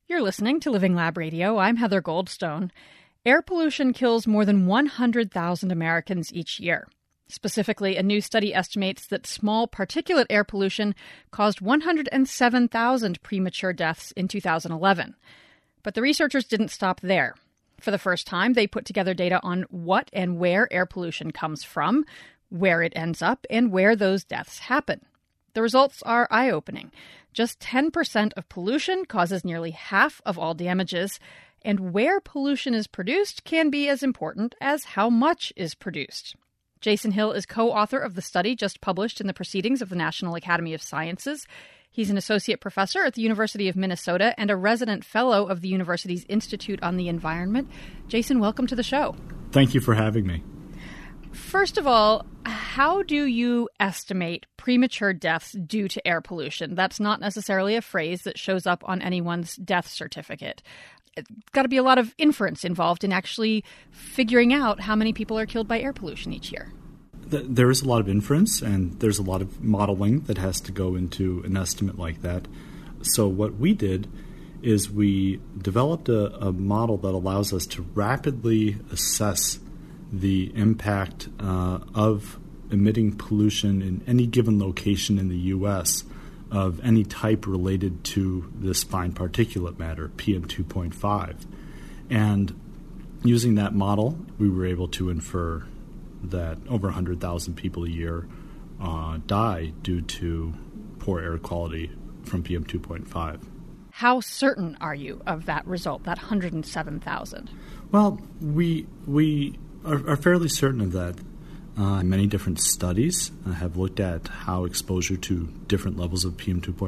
You're listening to Living Lab Radio. I'm Heather Goldstone. Air pollution kills more than 100,000 Americans each year. Specifically, a new study estimates that small particulate air pollution caused 107,000 premature deaths in 2011. But the researchers didn't stop there. For the first time, they put together data on what and where air pollution comes from, where it ends up, and where those deaths happen. The results are eye-opening. Just 10% of pollution causes nearly half of all damages, and where pollution is produced can be as important as how much is produced. Jason Hill is co-author of the study just published in the Proceedings of the National Academy of Sciences. He's an associate professor at the University of Minnesota and a resident fellow of the university's Institute on the Environment. Jason, welcome to the show. Thank you for having me. First of all, how do you estimate premature deaths due to air pollution? That's not necessarily a phrase that shows up on anyone's death certificate. It's got to be a lot of inference involved in actually figuring out how many people are killed by air pollution each year. There is a lot of inference, and there's a lot of modeling that has to go into an estimate like that. So what we did is we developed a model that allows us to rapidly assess the impact of emitting pollution in any given location in the U.S. of any type related to this fine particulate matter, PM2.5. And using that model, we were able to infer that over 100,000 people a year die due to poor air quality from PM2.5. How certain are you of that result, that 107,000? Well, we are fairly certain of that. Many different studies have looked at how exposure to different levels of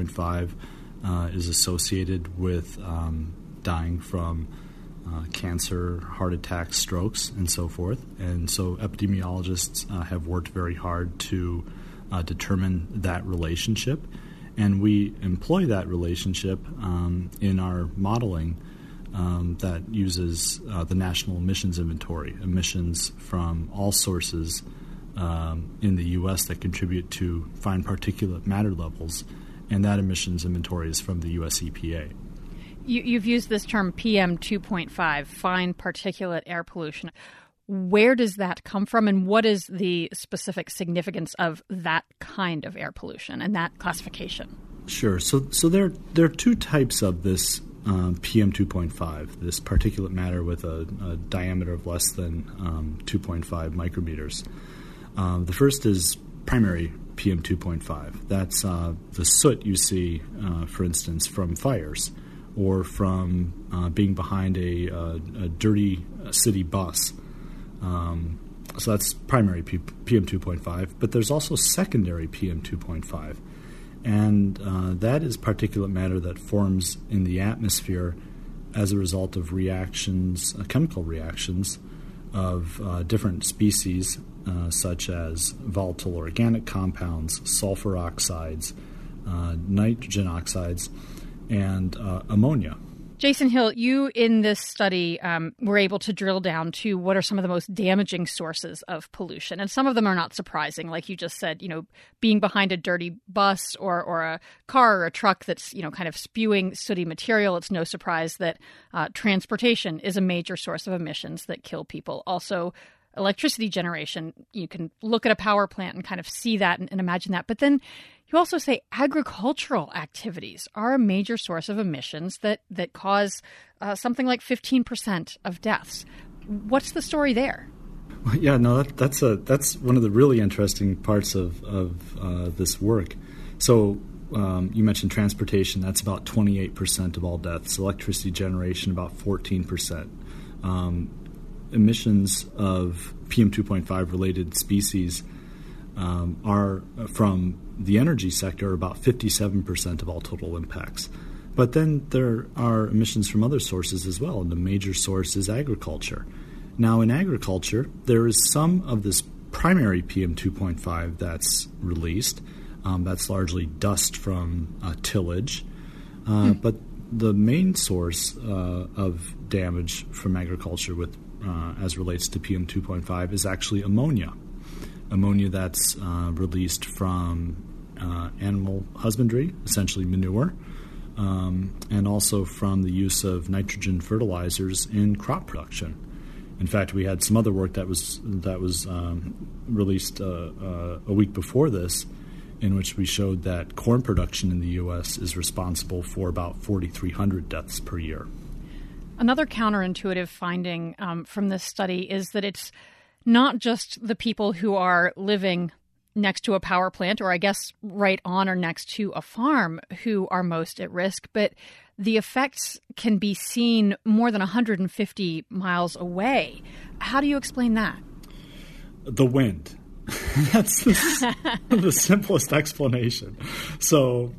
PM2.5 is associated with dying from cancer, heart attacks, strokes, and so forth. And so epidemiologists have worked very hard to determine that relationship. And we employ that relationship in our modeling that uses the National Emissions Inventory, emissions from all sources in the U.S. that contribute to fine particulate matter levels, and that emissions inventory is from the U.S. EPA. You've used this term PM2.5, fine particulate air pollution. Where does that come from, and what is the specific significance of that kind of air pollution and that classification? Sure. So there are two types of this PM2.5, this particulate matter with a diameter of less than 2.5 micrometers. The first is primary PM2.5. That's the soot you see, for instance, from fires or from being behind a dirty city bus. So that's primary PM2.5, but there's also secondary PM2.5. And that is particulate matter that forms in the atmosphere as a result of reactions, chemical reactions of different species, such as volatile organic compounds, sulfur oxides, nitrogen oxides, and ammonia. Jason Hill, you in this study were able to drill down to what are some of the most damaging sources of pollution. And some of them are not surprising. Like you just said, being behind a dirty bus or a car or a truck that's, kind of spewing sooty material. It's no surprise that transportation is a major source of emissions that kill people. Also, electricity generation, you can look at a power plant and kind of see that and imagine that. But then you also say agricultural activities are a major source of emissions that cause something like 15% of deaths. What's the story there? Well, yeah, no, that's one of the really interesting parts of this work. So you mentioned transportation. That's about 28% of all deaths. Electricity generation, about 14%. Emissions of PM2.5 related species are from the energy sector about 57% of all total impacts. But then there are emissions from other sources as well, and the major source is agriculture. Now, in agriculture, there is some of this primary PM2.5 that's released. That's largely dust from tillage. But the main source of damage from agriculture as relates to PM2.5 is actually ammonia. Ammonia that's released from animal husbandry, essentially manure, and also from the use of nitrogen fertilizers in crop production. In fact, we had some other work that was released a week before this, in which we showed that corn production in the U.S. is responsible for about 4,300 deaths per year. Another counterintuitive finding from this study is that it's not just the people who are living next to a power plant, or I guess right on or next to a farm, who are most at risk, but the effects can be seen more than 150 miles away. How do you explain that? The wind. That's the simplest explanation. So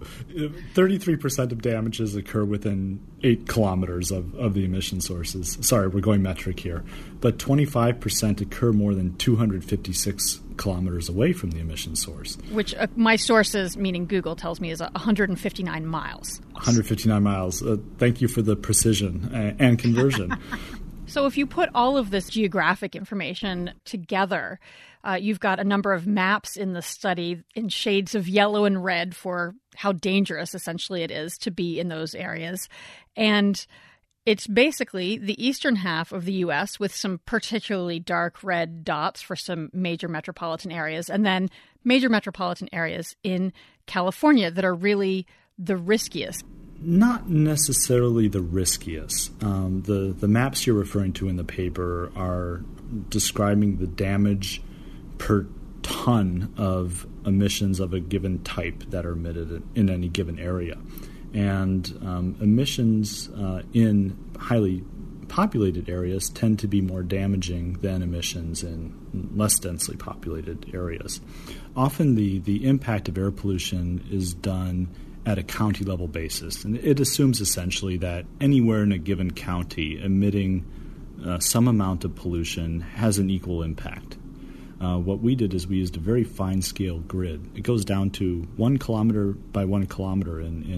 33% of damages occur within 8 kilometers of the emission sources. Sorry, we're going metric here. But 25% occur more than 256 kilometers away from the emission source. Which my sources, meaning Google, tells me is 159 miles. 159 miles. Thank you for the precision and conversion. So if you put all of this geographic information together, you've got a number of maps in the study in shades of yellow and red for how dangerous essentially it is to be in those areas. And it's basically the eastern half of the U.S. with some particularly dark red dots for some major metropolitan areas, and then major metropolitan areas in California that are really the riskiest. Not necessarily the riskiest. The maps you're referring to in the paper are describing the damage per ton of emissions of a given type that are emitted in any given area. And emissions in highly populated areas tend to be more damaging than emissions in less densely populated areas. Often the impact of air pollution is done at a county level basis, and it assumes essentially that anywhere in a given county emitting some amount of pollution has an equal impact. What we did is we used a very fine scale grid. It goes down to 1 kilometer by 1 kilometer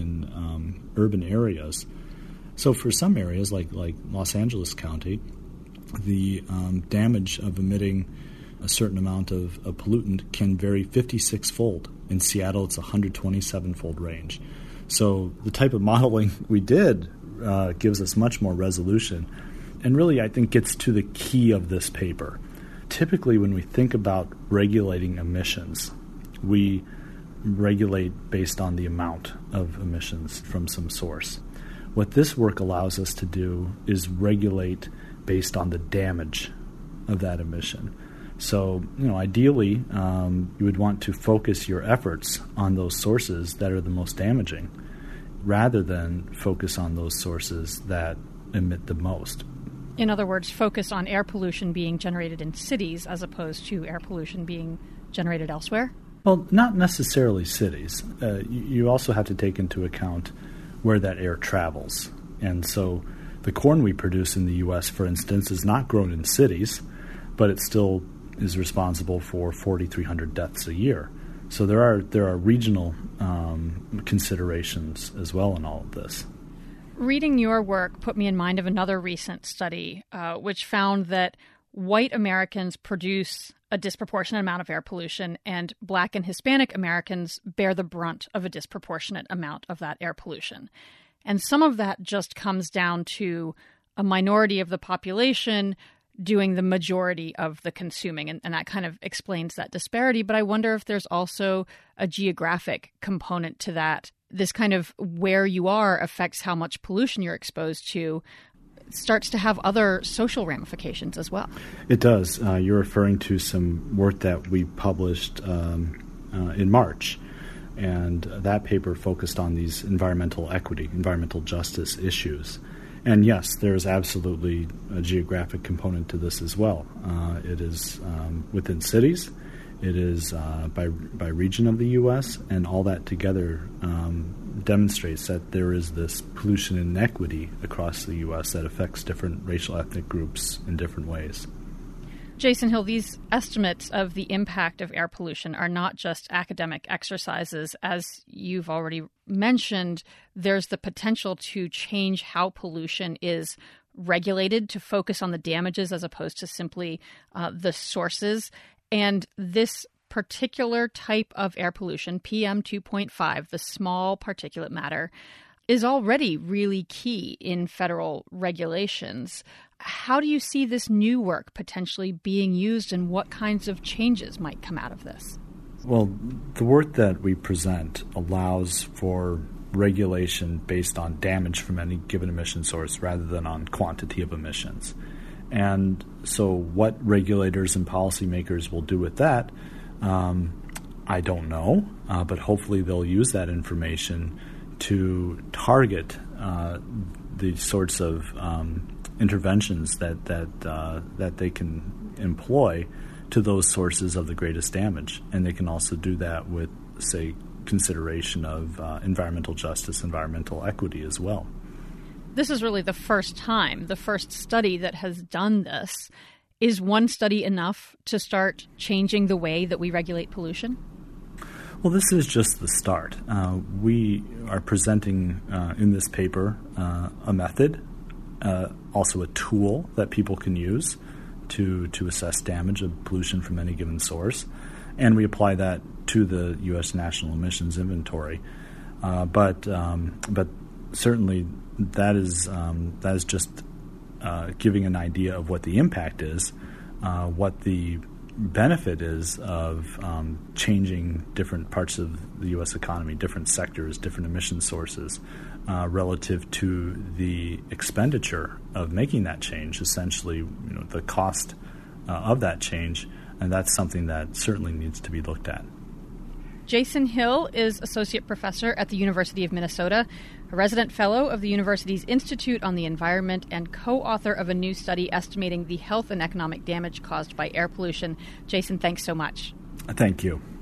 in urban areas. So for some areas like Los Angeles County, the damage of emitting a certain amount of a pollutant can vary 56-fold. In Seattle, it's a 127-fold range. So the type of modeling we did gives us much more resolution, and really I think gets to the key of this paper. Typically, when we think about regulating emissions, we regulate based on the amount of emissions from some source. What this work allows us to do is regulate based on the damage of that emission. So, ideally, you would want to focus your efforts on those sources that are the most damaging, rather than focus on those sources that emit the most. In other words, focus on air pollution being generated in cities as opposed to air pollution being generated elsewhere? Well, not necessarily cities. You also have to take into account where that air travels. And so the corn we produce in the U.S., for instance, is not grown in cities, but it still is responsible for 4,300 deaths a year. So there are regional considerations as well in all of this. Reading your work put me in mind of another recent study, which found that white Americans produce a disproportionate amount of air pollution, and Black and Hispanic Americans bear the brunt of a disproportionate amount of that air pollution. And some of that just comes down to a minority of the population doing the majority of the consuming, and that kind of explains that disparity. But I wonder if there's also a geographic component to that. This kind of where you are affects how much pollution you're exposed to. It starts to have other social ramifications as well. It does. You're referring to some work that we published in March, and that paper focused on these environmental equity, environmental justice issues. And yes, there's absolutely a geographic component to this as well. It is within cities. It is by region of the U.S., and all that together demonstrates that there is this pollution inequity across the U.S. that affects different racial ethnic groups in different ways. Jason Hill, these estimates of the impact of air pollution are not just academic exercises. As you've already mentioned, there's the potential to change how pollution is regulated, to focus on the damages as opposed to simply the sources. And this particular type of air pollution, PM2.5, the small particulate matter, is already really key in federal regulations. How do you see this new work potentially being used, and what kinds of changes might come out of this? Well, the work that we present allows for regulation based on damage from any given emission source rather than on quantity of emissions. And so what regulators and policymakers will do with that, I don't know, but hopefully they'll use that information to target the sorts of interventions that they can employ to those sources of the greatest damage. And they can also do that with, say, consideration of environmental justice, environmental equity as well. This is really the first time, the first study that has done this. Is one study enough to start changing the way that we regulate pollution? Well, this is just the start. We are presenting in this paper a method, also a tool that people can use to assess damage of pollution from any given source, and we apply that to the U.S. National Emissions Inventory. But certainly that is just giving an idea of what the impact is, what the benefit is of changing different parts of the U.S. economy, different sectors, different emission sources, relative to the expenditure of making that change, essentially, the cost of that change, and that's something that certainly needs to be looked at. Jason Hill is Associate Professor at the University of Minnesota, a resident fellow of the university's Institute on the Environment, and co-author of a new study estimating the health and economic damage caused by air pollution. Jason, thanks so much. Thank you.